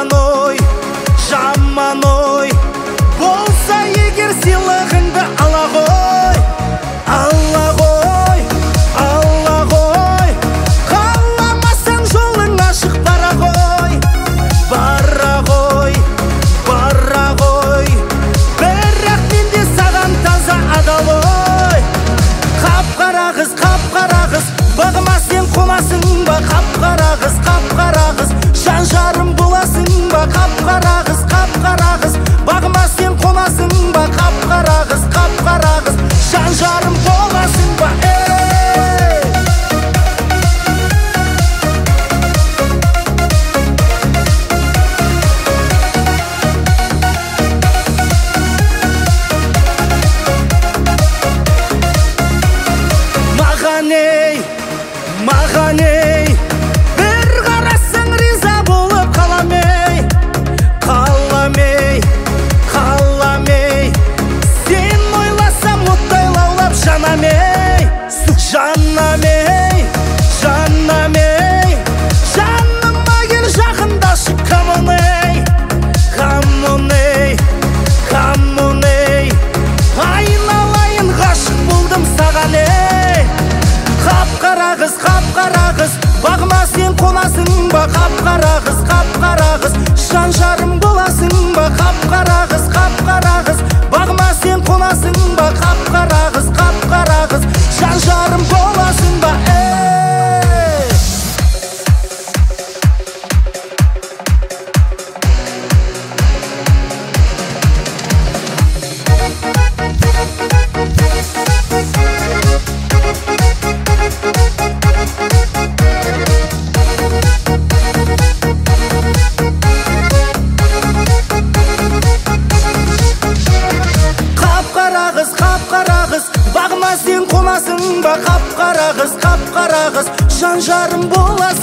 жаман ой болса егер сыйлығыңды ала ғой, қаламасаң жолың ашық бара ғой, бірақ менде саған таза адал ой. Қап-қара қыз, бағыма сен қонасың ба? Қап-қара қыз, жан жарым боласың ба? Қап-қара қыз, бағыма сен қонасың ба? Қап-қара қыз, жан жарым боласың ба? Маған ей, бір қарасаң риза болып қалам ей, сен ойласам оттай лаулап жанам ей, жаныма кел жақындашы, come on ей, айналайын ғашық болдым саған ей. Қап-қара қыз, бағыма сен қонасың ба? Қап-қара қыз, жан жарым боласың ба? Қап-қара қыз, бағыма сен қонасың ба? Қап-қара қыз, жан жарым боласың ба? Қап-қара қыз, бағыма сен қонасың ба? Қап-қара қыз, жан жарым боласың